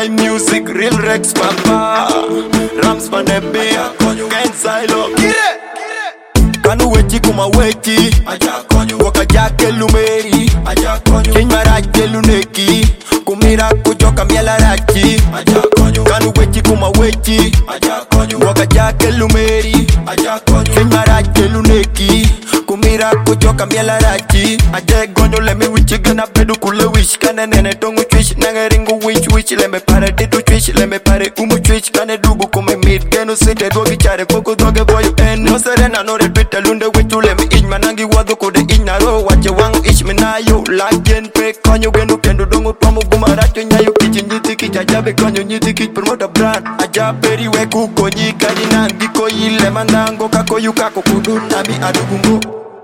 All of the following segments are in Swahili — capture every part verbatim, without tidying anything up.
time music, real Rex Papa. Rams van de beer, Ken Silo. Kanu wechi kuma wechi, waka jake lumeri, King marache luneki, kumira kujoka miela rachi. Kanu wechi kuma wechi, waka jake lumeri, King marache luneki, kumira kujoka miela rachi. Aje gonyo lemi wichi gana bedu kule wish, kane nene tongu twish, nange ringu wish wish. Leme pare ditu twish, leme pare umu twish, kane dubu kume mid, genu site dwogi chare koko doge boyu en. No serena no retwita lunde witu lemi ij manangi wadu kode ij naro. Wache wangu ish minayo, lajen pe konyo genu kendo dongo tomu bumaracho nyayo. Kichi njiti kich ajabe konyo njiti kich promote brand. Ajaberi we kuko nyika jinangi koyi lema nango kako yukako kudu nami adugungo.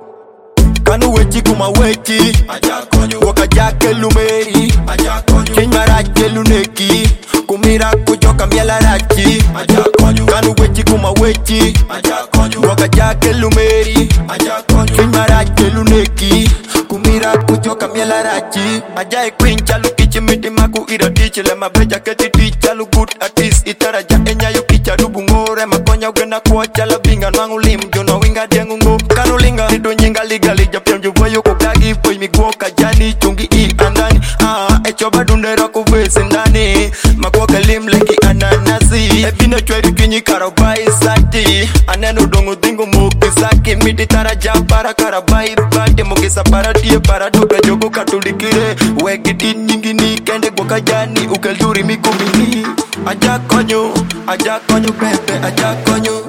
Kanu wechi kuma wechi, waka jake lumeri, King marache luneki, kumira kujoka miela rachi. Kanu wechi kuma wechi, waka jake lumeri, King marache luneki, kumira kujoka miela rachi. Ajay queen chalu kichi miti maku ira tichi. Lema beja keti tichi chalu good artist. Itara ja enya yu kicha dubu ngore. Makonya ugena kuwa chala binga nwangu lim. Jono winga diengu ngo kanu linga. Nido nyinga liga lija pia mjuvoyo kukagi. Poi miguo kajani chungi i andani. Ah, echoba dundera kuvesi ndani. Makuwa kalim leki ananasi. Ebine chweri kinyi karabai sati. Anenu dongo dingo muki saki. Miti tara ja para karabai bati. Mugisa para die para duka jogo katulikire. Wegi di nyingi ni kende kwa kajani. Ukeljuri mikumini. Aja konyo, aja konyo bebe, aja konyo.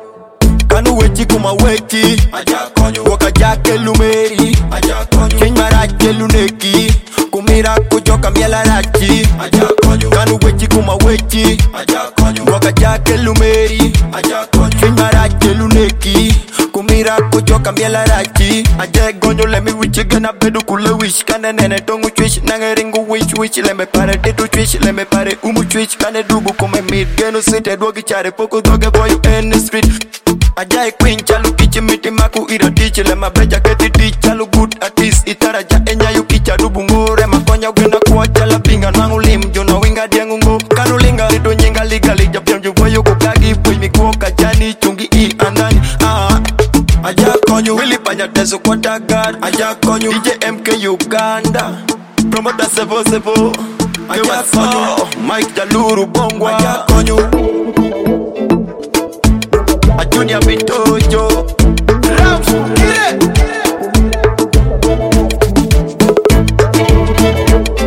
Kanu wechi kuma wechi, waka jake lumeri, King marache luneki, kumira kujoka miela rachi. Kanu wechi kuma wechi, waka jake lumeri, King marache luneki, kumira kujoka miela rachi. Aje gonyo lemi wichi gana bedu kule wish, kane nene tongu twish, nange ringu wish wish. Leme pare ditu twish, leme pare umu twish, kane dubu kume mid, genu site dwogi chare poko doge boyu in the street. Ajay queen chalu kichi miti maku ira tichi. Lema beja keti tichi chalu good artist. Itara ja enya yu kicha dubu ngore. Makonya ugena kuwa chala binga nwangu lim. Jono winga diengu ngo kanu linga. Rido nyinga liga lija pia mjuvoyo kukagi. Poi mikuo kajani chungi i andani. Ah, aja konyo Willy panya teso kwa tagad. Aja konyo D J M K Uganda, Promoter Sevo Sevo. Aja konyo Mike Jaluru Bongwa. Aja konyo a Junior Bitojo Rams, get it!